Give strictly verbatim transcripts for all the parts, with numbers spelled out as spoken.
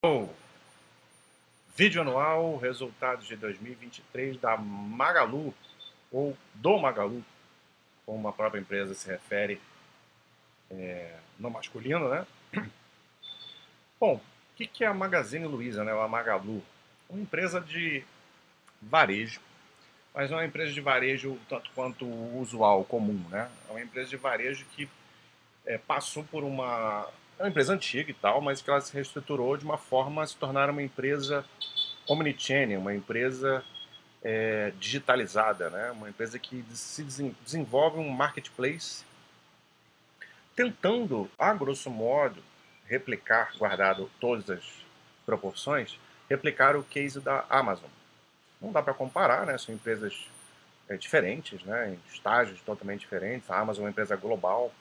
Oh, vídeo anual, resultados de dois mil e vinte e três da Magalu, ou do Magalu, como a própria empresa se refere no masculino, né? Bom, o que que é a Magazine Luiza, né? Ou a Magalu? Uma empresa de varejo, mas não é uma empresa de varejo tanto quanto o usual, comum, né? É uma empresa de varejo que é, passou por uma... É uma empresa antiga e tal, mas que ela se reestruturou de uma forma a se tornar uma empresa omnichannel, uma empresa é, digitalizada, né? Uma empresa que se desenvolve um marketplace tentando, a grosso modo, replicar, guardado todas as proporções, replicar o case da Amazon. Não dá para comparar, né? São empresas é, diferentes, né? Em estágios totalmente diferentes. A Amazon é uma empresa global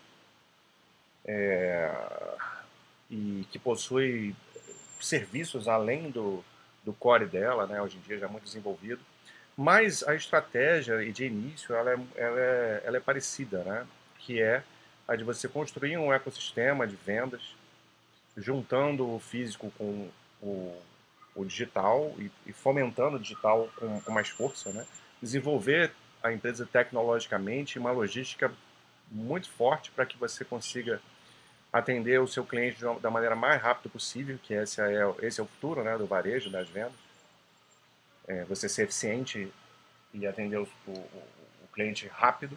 e que possui serviços além do, do core dela, né? Hoje em dia já é muito desenvolvido. Mas a estratégia de início ela é, ela é, ela é parecida, né? Que é a de você construir um ecossistema de vendas, juntando o físico com o, o digital e, e fomentando o digital com, com mais força, né? Desenvolver a empresa tecnologicamente, uma logística muito forte para que você consiga atender o seu cliente uma, da maneira mais rápida possível, que esse é, esse é o futuro, né, do varejo, das vendas. É você ser eficiente e atender o, o, o cliente rápido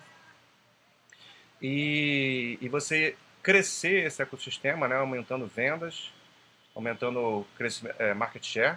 e, e você crescer esse ecossistema, né, aumentando vendas, aumentando é, market share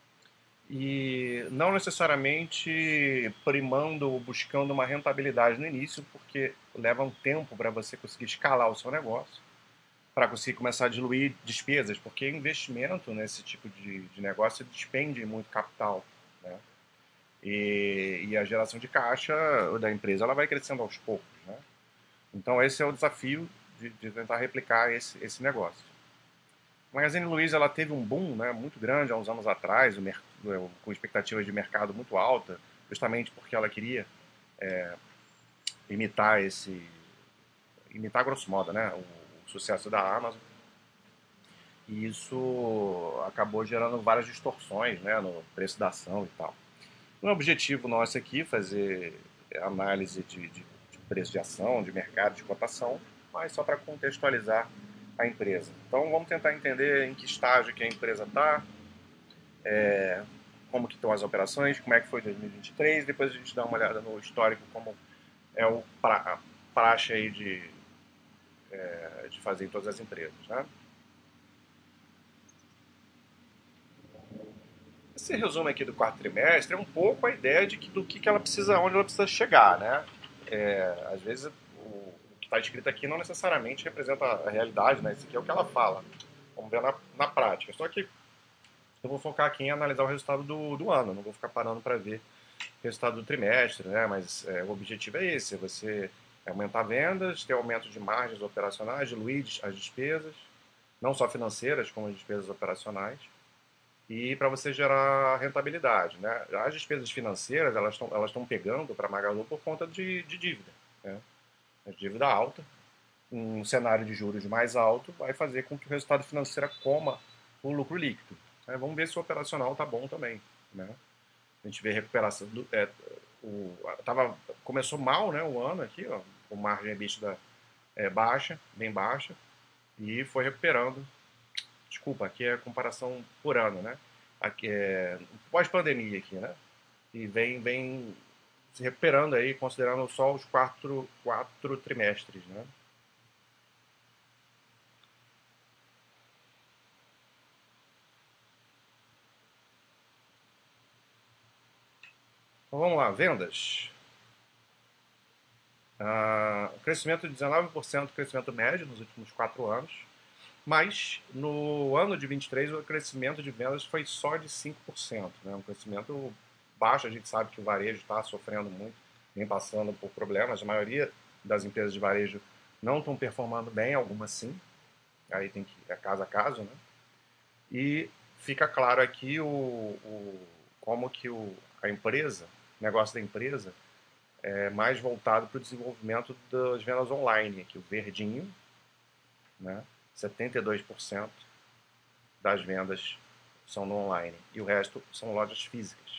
e não necessariamente primando ou buscando uma rentabilidade no início, porque leva um tempo para você conseguir escalar o seu negócio, para conseguir começar a diluir despesas, porque investimento nesse tipo de, de negócio despende muito capital, né? E, e a geração de caixa da empresa ela vai crescendo aos poucos, né? Então esse é o desafio de, de tentar replicar esse, esse negócio. A Magazine Luiza ela teve um boom, né, muito grande há uns anos atrás, com expectativas de mercado muito alta, justamente porque ela queria é, imitar esse, imitar grosso modo, né, o, o sucesso da Amazon. E isso acabou gerando várias distorções, né, no preço da ação e tal. Não é objetivo nosso aqui fazer análise de, de, de preço de ação, de mercado, de cotação, mas só para contextualizar a empresa. Então vamos tentar entender em que estágio que a empresa está, como que estão as operações, como é que foi dois mil e vinte e três, depois a gente dá uma olhada no histórico, como é o pra, a praxe aí de, é, de fazer em todas as empresas, né? Esse resumo aqui do quarto trimestre é um pouco a ideia de que, do que, que ela precisa, onde ela precisa chegar, né? É, às vezes o, o que está escrito aqui não necessariamente representa a realidade, né? Isso aqui é o que ela fala. Vamos ver na, na prática. Só que eu vou focar aqui em analisar o resultado do, do ano, não vou ficar parando para ver o resultado do trimestre, né? Mas é, o objetivo é esse, é você aumentar vendas, ter aumento de margens operacionais, diluir as despesas, não só financeiras, como as despesas operacionais, e para você gerar rentabilidade, né? As despesas financeiras elas estão elas estão pegando para a Magalu por conta de, de dívida, né? A dívida alta, um cenário de juros mais alto vai fazer com que o resultado financeiro coma o lucro líquido, né? Vamos ver se o operacional está bom também, né? A gente vê recuperação do, é, o, tava, começou mal, né, o ano aqui, ó, com margem EBITDA é, baixa, bem baixa, e foi recuperando. Desculpa, aqui é a comparação por ano, né? Aqui é pós-pandemia aqui, né? E vem, vem se recuperando aí, considerando só os quatro, quatro trimestres, né? Então vamos lá, vendas. Ah, crescimento de dezenove por cento, crescimento médio nos últimos quatro anos, mas no ano de vinte e três o crescimento de vendas foi só de cinco por cento, né? Um crescimento baixo, a gente sabe que o varejo está sofrendo muito, vem passando por problemas, a maioria das empresas de varejo não estão performando bem, algumas sim, aí tem que ir caso a caso, né? E fica claro aqui o, o como que o, a empresa, o negócio da empresa, é mais voltado para o desenvolvimento das vendas online, aqui o verdinho, né? setenta e dois por cento das vendas são no online e o resto são lojas físicas.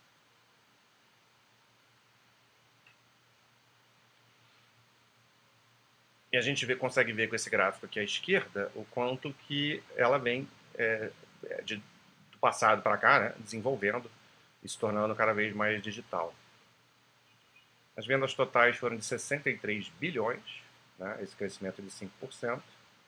E a gente vê, consegue ver com esse gráfico aqui à esquerda o quanto que ela vem é, de, do passado para cá, né, desenvolvendo e se tornando cada vez mais digital. As vendas totais foram de sessenta e três bilhões, né, esse crescimento de cinco por cento.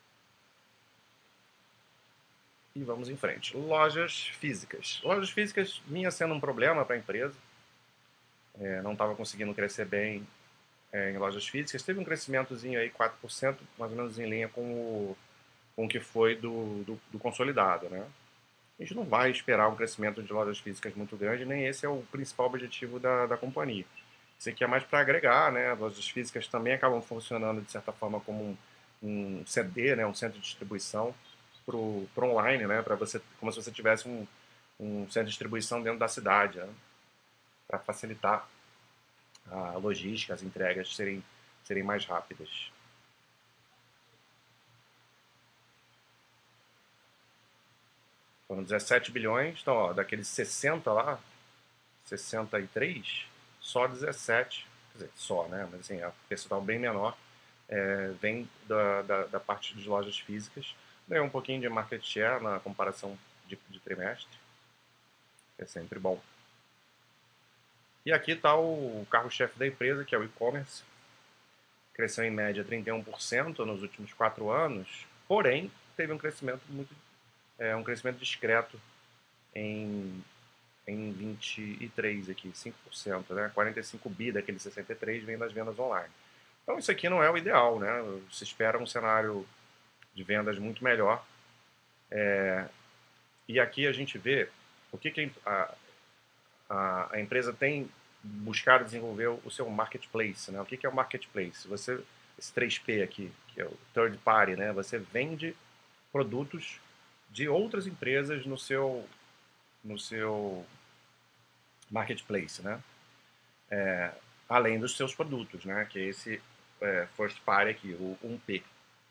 E vamos em frente. Lojas físicas. Lojas físicas vinha sendo um problema para a empresa. É, não estava conseguindo crescer bem é, em lojas físicas. Teve um crescimentozinho aí, quatro por cento, mais ou menos em linha com o, com o que foi do, do, do consolidado, né? A gente não vai esperar um crescimento de lojas físicas muito grande, nem esse é o principal objetivo da, da companhia. Isso aqui é mais para agregar, né? As lojas físicas também acabam funcionando, de certa forma, como um, um C D, né? Um centro de distribuição para o online, né? Para você, como se você tivesse um, um centro de distribuição dentro da cidade, né? Para facilitar a logística, as entregas serem, serem mais rápidas. Foram dezessete bilhões, então, ó, daqueles sessenta lá, sessenta e três, só dezessete, quer dizer, só, né? Mas assim, a percentual bem menor é, vem da, da, da parte de lojas físicas. Ganhou um pouquinho de market share na comparação de, de trimestre, é sempre bom. E aqui está o carro-chefe da empresa, que é o e-commerce. Cresceu em média trinta e um por cento nos últimos quatro anos, porém teve um crescimento muito, é, um crescimento discreto em, em vinte e três aqui, cinco por cento, né? quarenta e cinco bi daqueles sessenta e três vem das vendas online. Então isso aqui não é o ideal, né? Se espera um cenário de vendas muito melhor. É, e aqui a gente vê o que, que a, a, a empresa tem buscado desenvolver o seu marketplace, né? O que, que é o marketplace? Você, esse três P aqui, que é o third party, né? Você vende produtos de outras empresas no seu, no seu marketplace, né? É, além dos seus produtos, né? Que é esse é, first party aqui, o um P.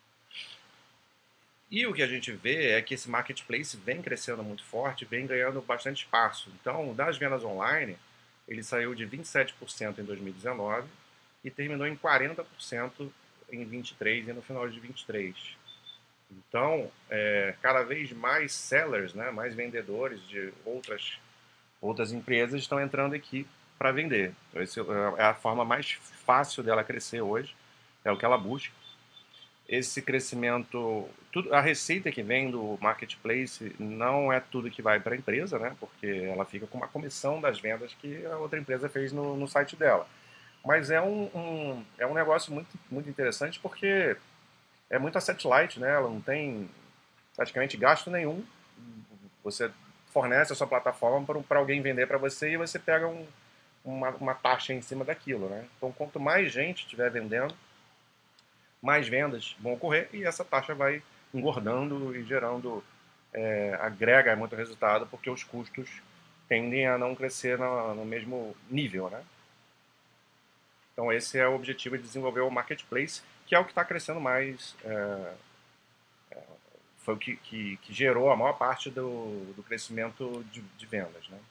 E o que a gente vê é que esse marketplace vem crescendo muito forte, vem ganhando bastante espaço. Então, das vendas online, ele saiu de vinte e sete por cento em dois mil e dezenove e terminou em quarenta por cento em vinte e três e no final de vinte e três. Então, é, cada vez mais sellers, né, mais vendedores de outras, outras empresas estão entrando aqui para vender. Então, essa é a forma mais fácil dela crescer hoje, é o que ela busca. Esse crescimento, tudo, a receita que vem do marketplace não é tudo que vai para a empresa, né? Porque ela fica com uma comissão das vendas que a outra empresa fez no, no site dela. Mas é um, um, é um negócio muito, muito interessante porque é muito asset light, né? Ela não tem praticamente gasto nenhum. Você fornece a sua plataforma para alguém vender para você e você pega um, uma, uma taxa em cima daquilo, né? Então, quanto mais gente estiver vendendo, mais vendas vão ocorrer e essa taxa vai engordando e gerando, é, agrega muito resultado porque os custos tendem a não crescer no, no mesmo nível, né? Então esse é o objetivo de desenvolver o marketplace, que é o que está crescendo mais, é, foi o que, que, que, gerou a maior parte do, do crescimento de, de vendas, né?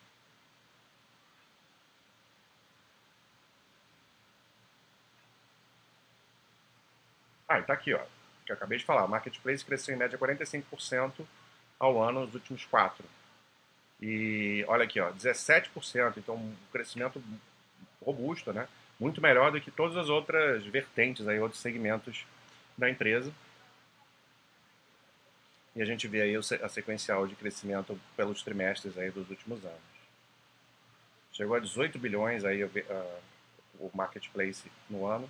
Ah, e tá aqui, ó, que eu acabei de falar, o marketplace cresceu em média quarenta e cinco por cento ao ano nos últimos quatro. E olha aqui, ó, dezessete por cento, então um crescimento robusto, né? Muito melhor do que todas as outras vertentes, aí, outros segmentos da empresa. E a gente vê aí a sequencial de crescimento pelos trimestres aí dos últimos anos. Chegou a dezoito bilhões aí o marketplace no ano.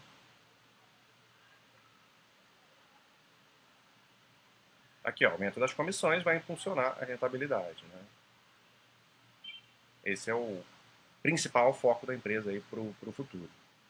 Aqui, ó, aumento das comissões vai impulsionar a rentabilidade, né? Esse é o principal foco da empresa aí para o futuro.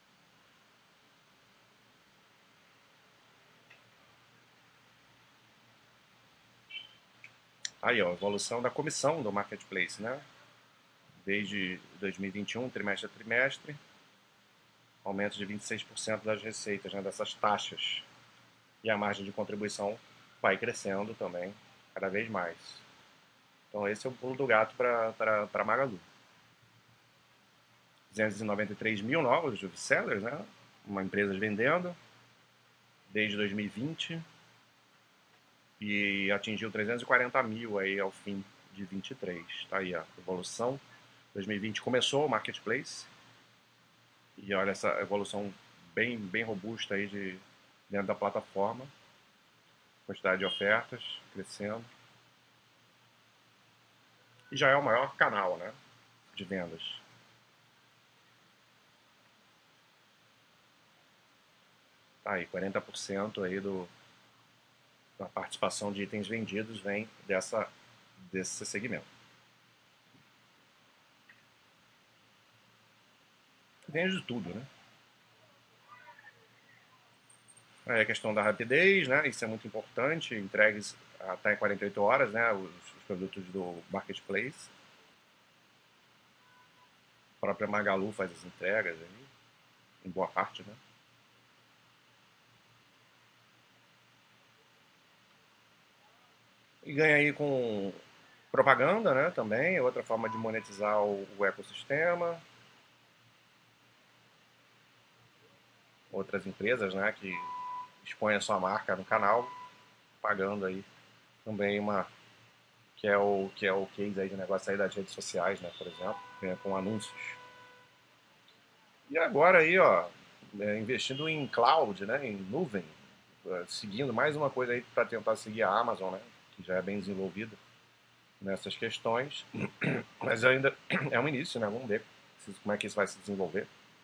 Aí, ó, evolução da comissão do marketplace, né? Desde dois mil e vinte e um, trimestre a trimestre, aumento de vinte e seis por cento das receitas, né, dessas taxas. E a margem de contribuição vai crescendo também, cada vez mais. Então esse é o pulo do gato para Magalu. duzentos e noventa e três mil novos sellers, né? Uma empresa vendendo desde dois mil e vinte e atingiu trezentos e quarenta mil aí ao fim de vinte e três. Tá aí a evolução. dois mil e vinte começou o marketplace e olha essa evolução bem, bem robusta aí de, dentro da plataforma. Quantidade de ofertas crescendo. E já é o maior canal, né, de vendas. Tá aí, quarenta por cento aí do, da participação de itens vendidos vem dessa, desse segmento. Vende de tudo, né? É a questão da rapidez, né? Isso é muito importante. Entregues até em quarenta e oito horas, né? Os, os produtos do marketplace. A própria Magalu faz as entregas aí, em boa parte, né? E ganha aí com propaganda, né? Também, outra forma de monetizar o, o ecossistema. Outras empresas, né? Que expõem a sua marca no canal, pagando aí também uma que é o que é o case aí de negócio aí das redes sociais, né? Por exemplo, ganha com anúncios. E agora aí, ó, é, investindo em cloud, né? Em nuvem, é, seguindo mais uma coisa aí para tentar seguir a Amazon, né? Que já é bem desenvolvida nessas questões, mas ainda é um início, né? Vamos ver como é que isso vai se desenvolver.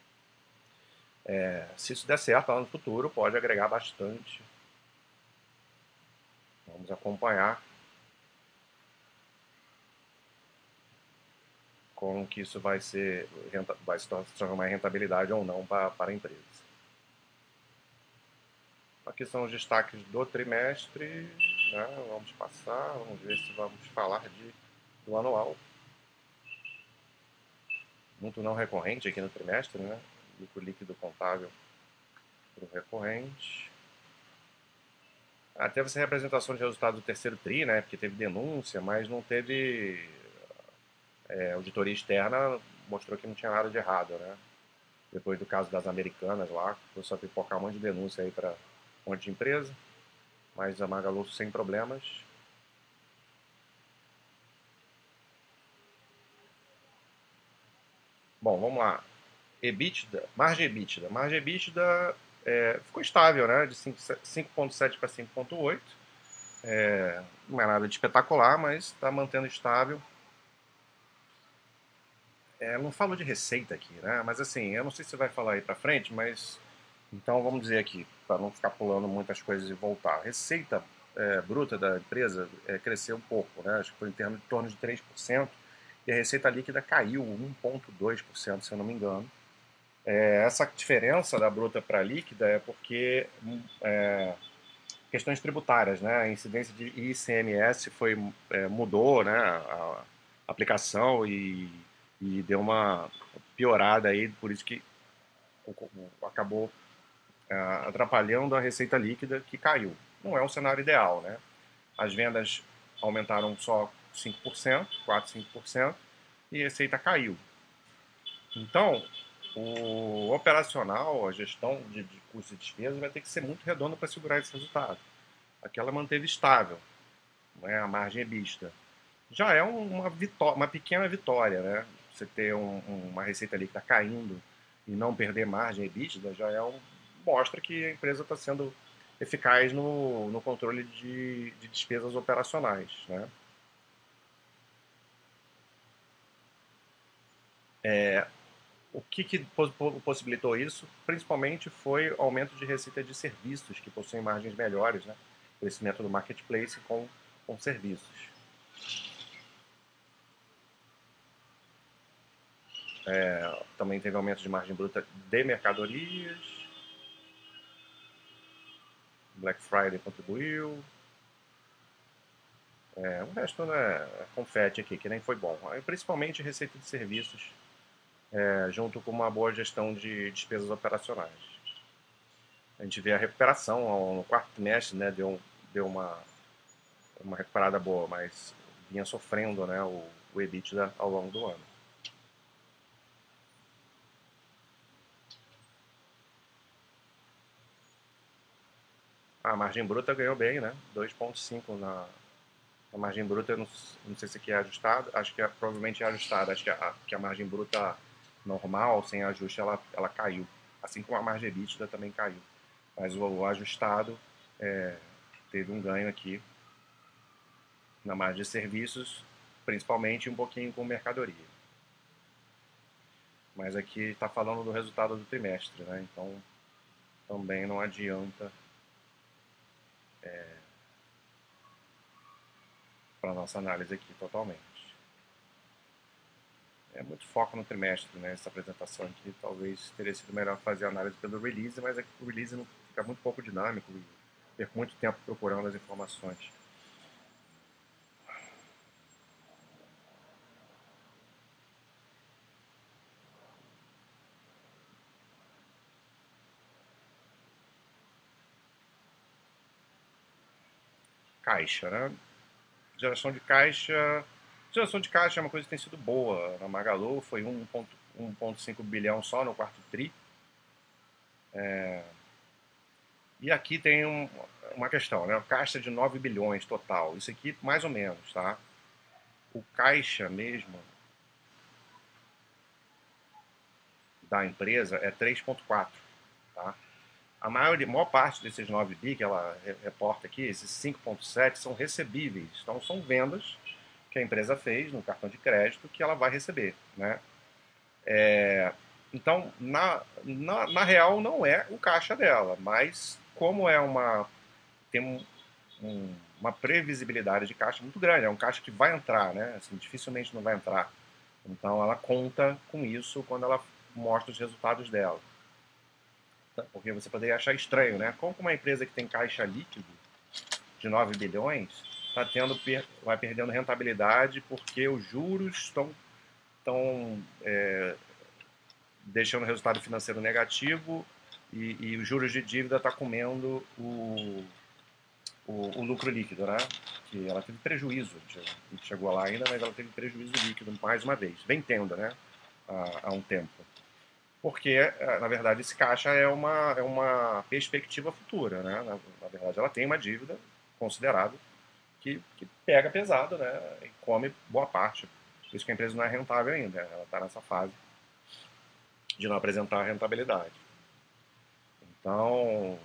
É, se isso der certo lá no futuro, pode agregar bastante. Vamos acompanhar como que isso vai ser vai se transformar em rentabilidade ou não para, para a empresa. Aqui são os destaques do trimestre, né? Vamos passar, vamos ver se vamos falar de, do anual. Muito não recorrente aqui no trimestre, né? Lucro líquido contábil para o recorrente. Ah, teve essa representação de resultado do terceiro tri, né? Porque teve denúncia, mas não teve é, auditoria externa, mostrou que não tinha nada de errado, né? Depois do caso das Americanas lá, começou a pipocar um monte de denúncia aí para um monte de empresa, mas a Magalu sem problemas. Bom, vamos lá. EBITDA, margem EBITDA. Margem EBITDA é, ficou estável, né? De cinco vírgula sete para cinco vírgula oito. É, não é nada de espetacular, mas está mantendo estável. É, não falo de receita aqui, né? Mas assim, eu não sei se você vai falar aí para frente, mas então vamos dizer aqui, para não ficar pulando muitas coisas e voltar. A receita é, bruta da empresa é, cresceu um pouco, né? Acho que foi em termos de torno de três por cento. E a receita líquida caiu um vírgula dois por cento, se eu não me engano. É, essa diferença da bruta para a líquida é porque é, questões tributárias, né? A incidência de I C M S foi, é, mudou, né? A aplicação e, e deu uma piorada aí, por isso que acabou é, atrapalhando a receita líquida que caiu. Não é o cenário ideal, né? As vendas aumentaram só cinco por cento, quatro, cinco por cento, e a receita caiu. Então, o operacional, a gestão de, de custos e despesas vai ter que ser muito redonda para segurar esse resultado. Aqui ela manteve estável, né, a margem EBITDA. Já é uma, vitória, uma pequena vitória, né? Você ter um, uma receita líquida caindo e não perder margem EBITDA já é um, mostra que a empresa está sendo eficaz no, no controle de, de despesas operacionais, né? O que, que possibilitou isso? Principalmente foi o aumento de receita de serviços, que possuem margens melhores, né? Crescimento do marketplace com, com serviços. É, também teve aumento de margem bruta de mercadorias. Black Friday contribuiu. É, o resto né, é confete aqui, que nem foi bom. Principalmente receita de serviços, é, junto com uma boa gestão de despesas operacionais. A gente vê a recuperação no quarto trimestre, né, deu, deu uma, uma recuperada boa, mas vinha sofrendo, né, o, o EBITDA ao longo do ano. A margem bruta ganhou bem, né? dois vírgula cinco na a margem bruta, eu não, não sei se aqui é ajustada, acho que é, provavelmente é ajustada, acho que a, que a margem bruta normal, sem ajuste, ela, ela caiu. Assim como a margem EBITDA também caiu. Mas o, o ajustado é, teve um ganho aqui na margem de serviços, principalmente um pouquinho com mercadoria. Mas aqui está falando do resultado do trimestre, né? Então também não adianta para a nossa análise aqui totalmente. É muito foco no trimestre, né? Essa apresentação aqui talvez teria sido melhor fazer a análise pelo release, mas é que o release não fica muito pouco dinâmico e perco muito tempo procurando as informações. Caixa, né? Geração de caixa. Geração de caixa é uma coisa que tem sido boa. Na Magalu foi um vírgula cinco bilhão só no quarto tri. É... E aqui tem um, uma questão, né? Caixa de nove bilhões total. Isso aqui, mais ou menos, tá? O caixa mesmo da empresa é três vírgula quatro, tá? A maior, a maior parte desses nove bi que ela reporta aqui, esses cinco vírgula sete, são recebíveis. Então, são vendas que a empresa fez no cartão de crédito que ela vai receber, né? É, então, na, na, na, real, não é o caixa dela, mas como é uma tem um, um, uma previsibilidade de caixa muito grande, é um caixa que vai entrar, né? Assim, dificilmente não vai entrar. Então, ela conta com isso quando ela mostra os resultados dela. Porque você poderia achar estranho, né? Como uma empresa que tem caixa líquido de nove bilhões está tendo, vai perdendo rentabilidade porque os juros estão, estão é, deixando o resultado financeiro negativo e, e os juros de dívida está comendo o, o, o, lucro líquido, né? Que ela teve prejuízo, a gente chegou lá ainda, mas ela teve prejuízo líquido mais uma vez, vem tendo, né? Há, há um tempo. Porque, na verdade, esse caixa é uma, é uma perspectiva futura, né? Na, na verdade, ela tem uma dívida considerável que, que pega pesado, né? E come boa parte. Por isso que a empresa não é rentável ainda. Ela está nessa fase de não apresentar rentabilidade. Então,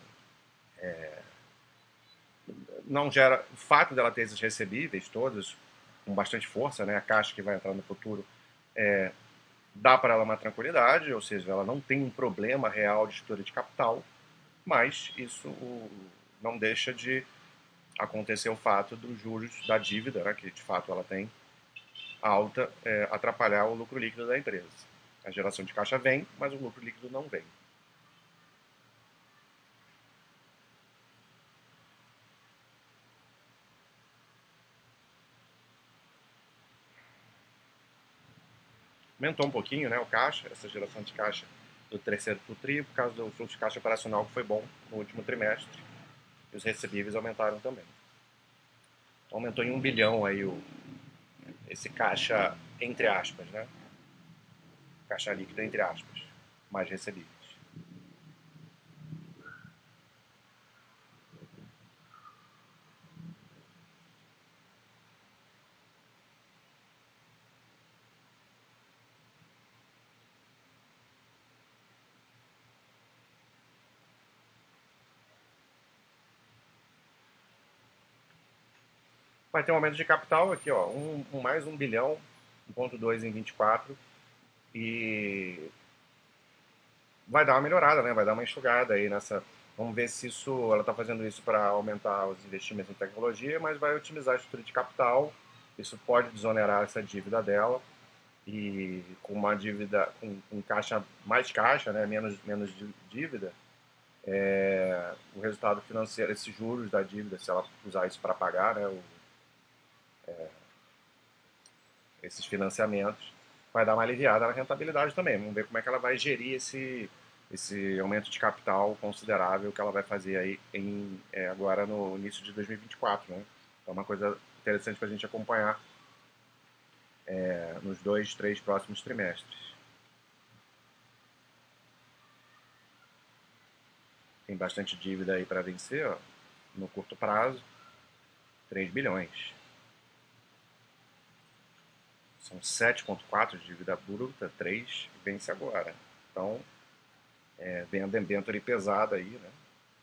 não gera... O fato dela ter esses recebíveis todos com bastante força, né? A caixa que vai entrar no futuro é, dá para ela uma tranquilidade, ou seja, ela não tem um problema real de estrutura de capital, mas isso não deixa de acontecer o fato dos juros da dívida, né, que de fato ela tem alta, é, atrapalhar o lucro líquido da empresa. A geração de caixa vem, mas o lucro líquido não vem. Aumentou um pouquinho, né, o caixa, essa geração de caixa do terceiro para o tri, por causa do fluxo de caixa operacional que foi bom no último trimestre. E os recebíveis aumentaram também. Então, aumentou em um bilhão aí o, esse caixa, entre aspas, né? Caixa líquido, entre aspas, mais recebíveis. Vai ter um aumento de capital aqui, ó, um, um mais um bilhão, um ponto dois em vinte e quatro, e vai dar uma melhorada, né? Vai dar uma enxugada aí nessa. Vamos ver se isso, ela está fazendo isso para aumentar os investimentos em tecnologia, mas vai otimizar a estrutura de capital. Isso pode desonerar essa dívida dela e com uma dívida, com, com caixa mais caixa, né? Menos menos dívida, é, o resultado financeiro, esses juros da dívida, se ela usar isso para pagar, né? O, esses financiamentos, vai dar uma aliviada na rentabilidade também. Vamos ver como é que ela vai gerir esse, esse aumento de capital considerável que ela vai fazer aí em, é, agora no início de dois mil e vinte e quatro. Né? Então é uma coisa interessante para a gente acompanhar é, nos dois, três próximos trimestres. Tem bastante dívida aí para vencer, ó, no curto prazo, três bilhões. São sete vírgula quatro de dívida bruta, três vence agora. Então, é, vem a debênture pesada aí, né?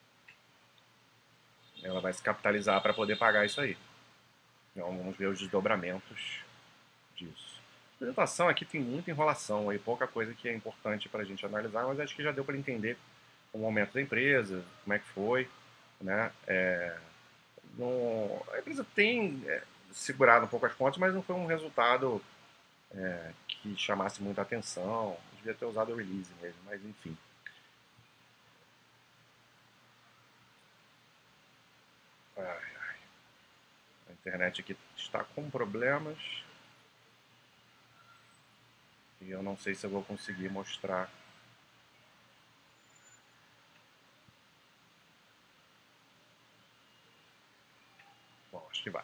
Ela vai se capitalizar para poder pagar isso aí. Então, vamos ver os desdobramentos disso. A apresentação aqui tem muita enrolação aí, pouca coisa que é importante para a gente analisar, mas acho que já deu para entender o momento da empresa, como é que foi, né? É, no, a empresa tem é, segurado um pouco as contas, mas não foi um resultado é, que chamasse muita atenção. Devia ter usado o release mesmo, mas enfim. Ai, ai. A internet aqui está com problemas e eu não sei se eu vou conseguir mostrar. Bom, acho que vai.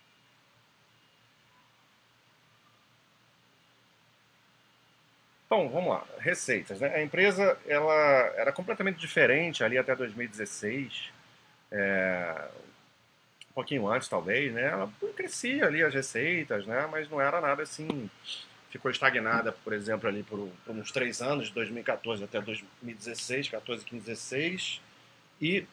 Então, vamos lá. Receitas, né? A empresa ela era completamente diferente ali até dois mil e dezesseis, é, um pouquinho antes talvez, né? Ela crescia ali as receitas, né? Mas não era nada assim. Ficou estagnada, por exemplo, ali por, por uns três anos, de dois mil e quatorze até dois mil e dezesseis, quatorze, quinze, dezesseis, e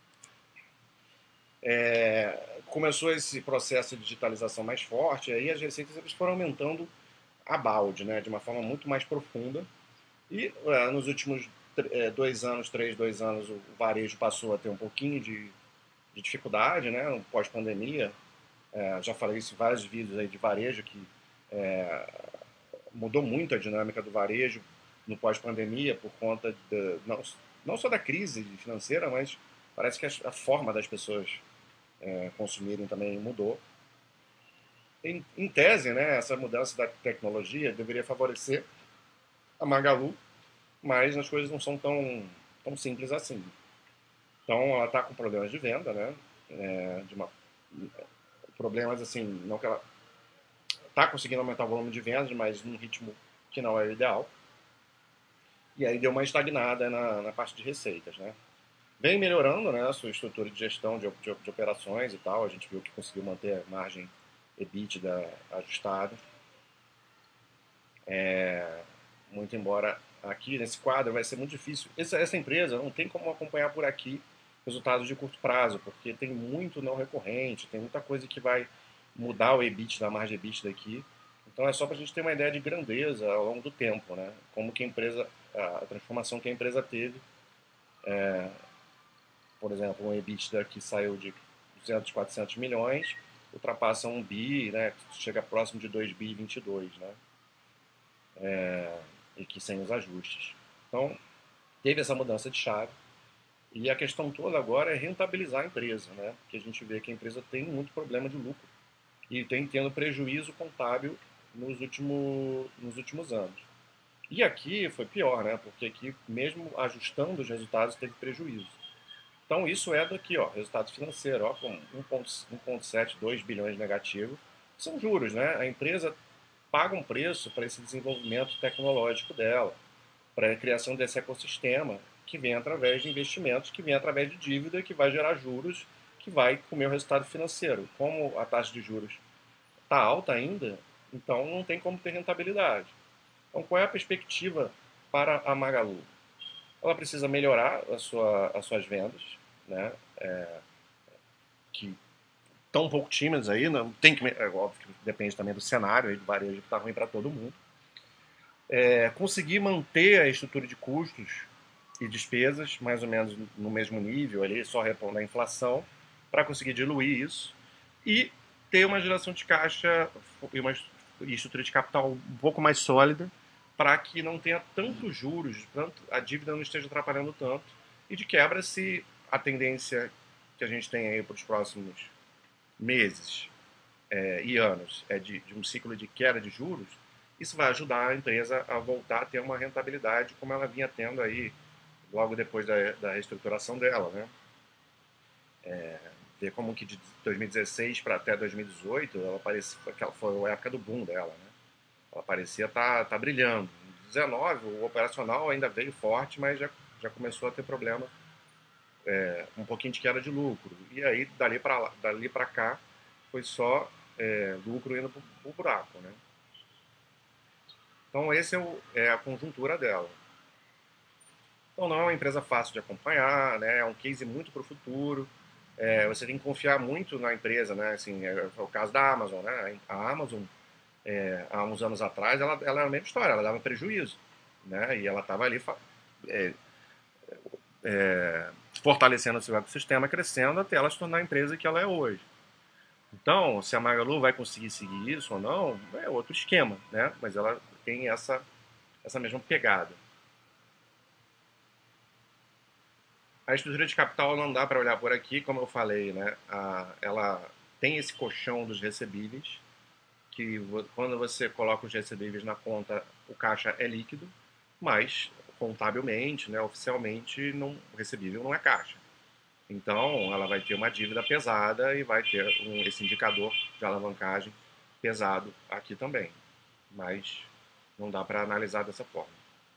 é, começou esse processo de digitalização mais forte, e aí as receitas eles foram aumentando a balde, né? De uma forma muito mais profunda. E é, nos últimos é, dois anos, três, dois anos, o varejo passou a ter um pouquinho de, de dificuldade, né? Pós-pandemia. É, já falei isso em vários vídeos aí de varejo, que é, mudou muito a dinâmica do varejo no pós-pandemia por conta de, não, não só da crise financeira, mas parece que a, a forma das pessoas é, consumirem também mudou. Em, em tese, né, essa mudança da tecnologia deveria favorecer a Magalu, mas as coisas não são tão, tão simples assim. Então, ela está com problemas de venda, né? É, de uma, problemas assim, não que ela está conseguindo aumentar o volume de vendas, mas num ritmo que não é o ideal. E aí deu uma estagnada na, na parte de receitas, né? Vem melhorando, né, a sua estrutura de gestão de, de, de operações e tal. A gente viu que conseguiu manter a margem EBITDA ajustada. É, muito embora aqui nesse quadro vai ser muito difícil. Essa, essa empresa não tem como acompanhar por aqui resultados de curto prazo, porque tem muito não recorrente, tem muita coisa que vai mudar o EBITDA, da margem EBITDA aqui. Então é só para a gente ter uma ideia de grandeza ao longo do tempo, né? Como que a empresa, a transformação que a empresa teve. Por exemplo, um EBITDA que saiu de duzentos, quatrocentos milhões, ultrapassa um bi, né? Chega próximo de dois bi e vinte e dois, né? E que sem os ajustes. Então, teve essa mudança de chave. E a questão toda agora é rentabilizar a empresa, né? Porque a gente vê que a empresa tem muito problema de lucro e tem tendo prejuízo contábil nos, último, nos últimos anos. E aqui foi pior, né? Porque aqui, mesmo ajustando os resultados, teve prejuízo. Então, isso é daqui, ó, resultado financeiro, ó, com um vírgula sete, dois bilhões negativo. São juros, né? A empresa paga um preço para esse desenvolvimento tecnológico dela, para a criação desse ecossistema que vem através de investimentos, que vem através de dívida, que vai gerar juros, que vai comer o resultado financeiro. Como a taxa de juros está alta ainda, então não tem como ter rentabilidade. Então, qual é a perspectiva para a Magalu? Ela precisa melhorar a sua, as suas vendas, né? É, que estão um pouco tímidas aí, não tem que, é óbvio que depende também do cenário aí do varejo que está ruim para todo mundo. É, conseguir manter a estrutura de custos e despesas mais ou menos no mesmo nível, ali, só repondo a inflação, para conseguir diluir isso e ter uma geração de caixa e uma estrutura de capital um pouco mais sólida para que não tenha tantos juros, tanto, a dívida não esteja atrapalhando tanto e de quebra se a tendência que a gente tem aí para os próximos meses é, e anos é de, de um ciclo de queda de juros, isso vai ajudar a empresa a voltar a ter uma rentabilidade como ela vinha tendo aí logo depois da, da reestruturação dela, né? É, ver como que de dois mil e dezesseis para até dois mil e dezoito ela parece, aquela foi a época do boom dela, né? Ela parecia estar tá, tá brilhando. Em dezenove, o operacional ainda veio forte, mas já, já começou a ter problema, é, um pouquinho de queda de lucro. E aí, dali para dali para cá, foi só é, lucro indo para o buraco, né? Então, esse é, o, é a conjuntura dela. Então, não é uma empresa fácil de acompanhar, né? É um case muito para o futuro. É, você tem que confiar muito na empresa, né? Assim, é, é o caso da Amazon, né? A Amazon, é, há uns anos atrás, ela, ela era a mesma história, ela dava prejuízo, né? E ela estava ali é, é, fortalecendo o seu ecossistema, crescendo até ela se tornar a empresa que ela é hoje. Então, se a Magalu vai conseguir seguir isso ou não, é outro esquema, né? Mas ela tem essa, essa mesma pegada. A estrutura de capital não dá para olhar por aqui, como eu falei, né? A, ela tem esse colchão dos recebíveis, que quando você coloca os recebíveis na conta, o caixa é líquido, mas contabilmente, né, oficialmente, não, o recebível não é caixa. Então, ela vai ter uma dívida pesada e vai ter um, esse indicador de alavancagem pesado aqui também. Mas não dá para analisar dessa forma.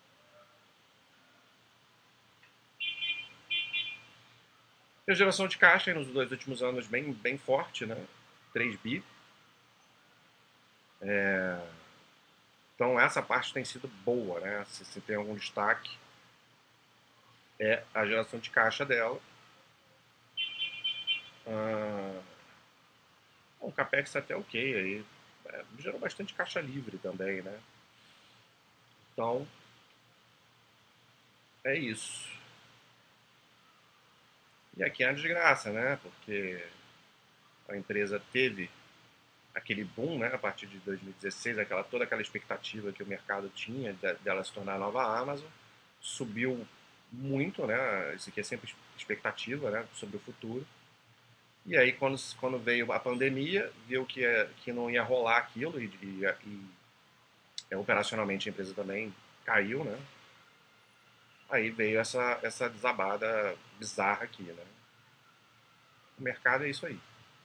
E a geração de caixa nos dois últimos anos bem, bem forte, né? três bi. Então essa parte tem sido boa, né? Se, se tem algum destaque, é a geração de caixa dela. Ah, o Capex até ok, aí é, gerou bastante caixa livre também, né? Então é isso. E aqui é a desgraça, né? Porque a empresa teve aquele boom, né? A partir de dois mil e dezesseis, aquela, toda aquela expectativa que o mercado tinha de, dela se tornar a nova Amazon, subiu muito, né? Isso aqui é sempre expectativa, né? Sobre o futuro. E aí, quando, quando veio a pandemia, viu que, é, que não ia rolar aquilo e, e, e é, operacionalmente a empresa também caiu, né? Aí veio essa, essa desabada bizarra aqui, né? O mercado é isso aí.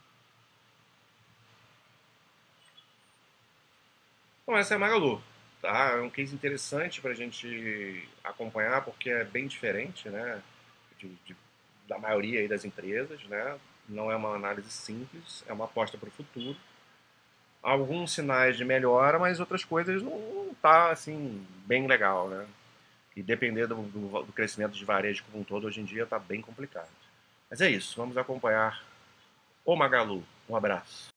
Então, essa é a Magalu, tá? É um case interessante para a gente acompanhar, porque é bem diferente, né? De, de, da maioria aí das empresas, né? Não é uma análise simples, é uma aposta para o futuro. Alguns sinais de melhora, mas outras coisas não tá assim bem legal, né? E depender do, do, do crescimento de varejo como um todo hoje em dia está bem complicado. Mas é isso, vamos acompanhar o Magalu. Um abraço.